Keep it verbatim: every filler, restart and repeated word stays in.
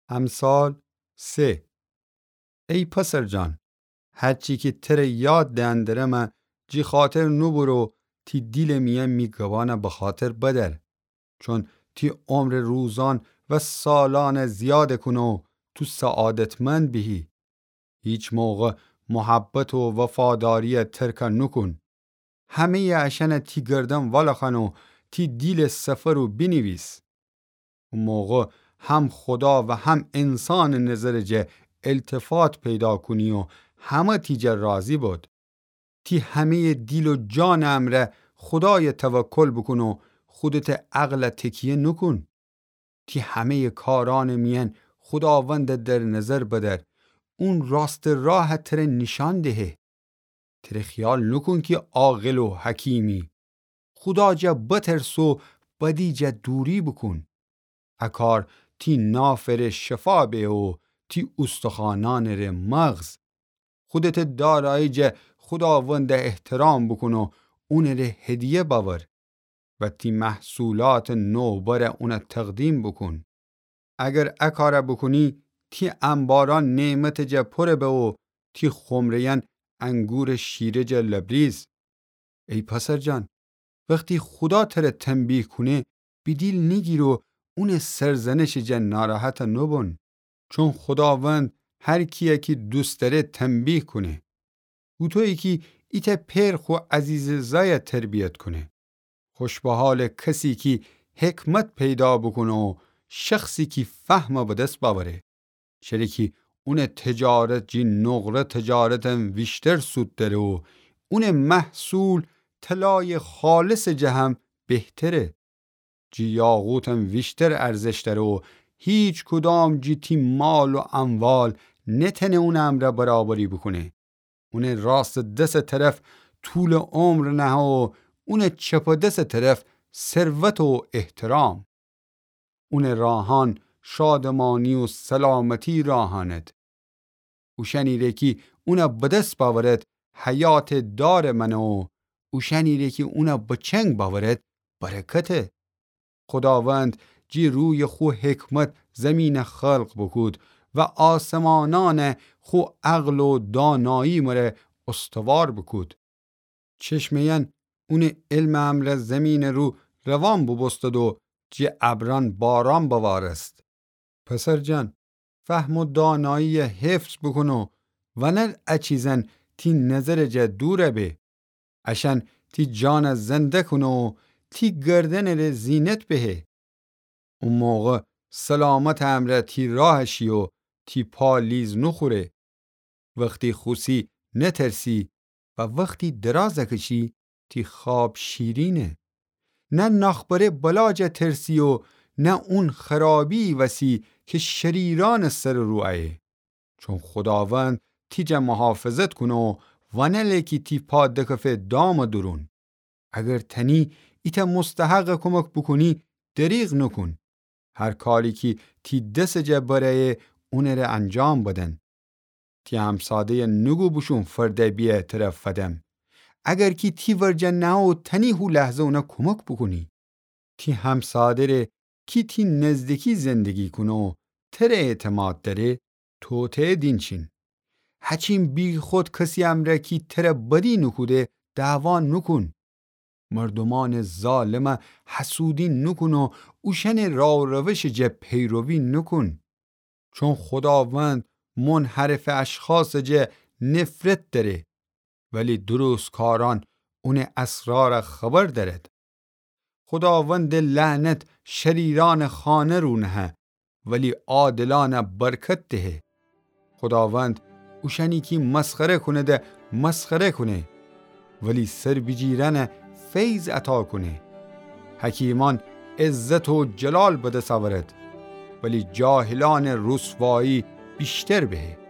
امثال سه. ای پسر جان، هرچی که تر یاد دهندره من جی خاطر نو برو تی دیل میه میگوانه بخاطر بدر، چون تی عمر روزان و سالان زیاد کنو تو سعادتمند بهی. هیچ موقع محبت و وفاداری ترک نکن. همه اشن تی گردن والخنو تی دیل سفر رو بنویس. اون موقع هم خدا و هم انسان نظر جه التفات پیدا کنی و همه تیجه راضی بود. تی همه دیل و جان امره خدای توکل بکن و خودت عقل تکیه نکن. تی همه کاران میان خداوند در نظر بدر، اون راست راه تر نشان دهه. تر خیال نکن که عاقل و حکیمی. خدا جا بترس و بدی جا دوری بکن. اکار تی نافر شفا به و تی استخوانان ر مغز. خودت دارایی جا خداوند احترام بکن و اون ر هدیه باور و تی محصولات نو بر اون تقدیم بکن. اگر اکار بکنی تی انباران نعمت جا پر به و تی خمریان انگور شیره جا لبریز. ای پسر جان، وقتی خدا تر تنبیه کنه بیدیل نگیر و اون سرزنش جا ناراحت نبون، چون خداوند هر کیه که دوست داره تنبیه کنه. او تویی که ایت پرخ و عزیز زای تربیت کنه. خوش به حال کسی که حکمت پیدا بکنه و شخصی که فهم به دست باوره. شریکی اون تجارت جی نقره تجارت ویشتر سود داره و اون محصول طلای خالص جهم بهتره. جی یاقوت ویشتر ارزش داره و هیچ کدام جی تی مال و اموال نتنه اون امر برابری بکنه. اون راست دست طرف طول عمر نه و اون چپ دست طرف ثروت و احترام. اون راهان شادمانی و سلامتی راهانت. او شنیره که اون بدست باورد حیات دار منه و او شنیره که اون بچنگ باورد برکته. خداوند جی روی خو حکمت زمین خلق بکود و آسمانان خو عقل و دانایی مره استوار بکود. چشمیان اون علم امر زمین رو روان ببستد و جی ابران باران بوارست. پسر جان، فهم و دانایی حفظ بکنو و نه اچیزن تی نظر جا دوره به. اشن تی جان زنده کنو تی گردن ر زینت بهه. اون موقع سلامت امر تی راهشی و تی پا لیز نخوره. وقتی خوسی نترسی و وقتی درازکشی تی خواب شیرینه. نه نخبره بلاج ترسی و نه اون خرابی وسی که شریران سر روعه. چون خداوند تیجا محافظت کنو و نه لیکی تی پا دکف دام درون. اگر تنی ایتا مستحق کمک بکنی دریغ نکن. هر کاری که تی دست جا برای اونه را انجام بدن. تی همساده نگو بشون فرده بیه طرف فدم. اگر کی تی ورجن نهو تنی هو لحظه اونا کمک بکنی. تی همساده ره کی تی نزدیکی زندگی کنو تر اعتماد داره توته دینچین. هچین بی خود کسی امره کی تر بدی نکوده دعوان نکن. مردمان ظالم حسودی نکن و اوشن را روش جه پیروی نکن. چون خداوند منحرف اشخاص جه نفرت داره، ولی درست کاران اون اسرار خبر دارد. خداوند لعنت شریران خانه رو نه، ولی عادلان برکت ده. خداوند اوشنی که مسخره کنه ده مسخره کنه، ولی سر بجیرن فیض عطا کنه. حکیمان عزت و جلال بده سورد، ولی جاهلان رسوایی بیشتر بهه.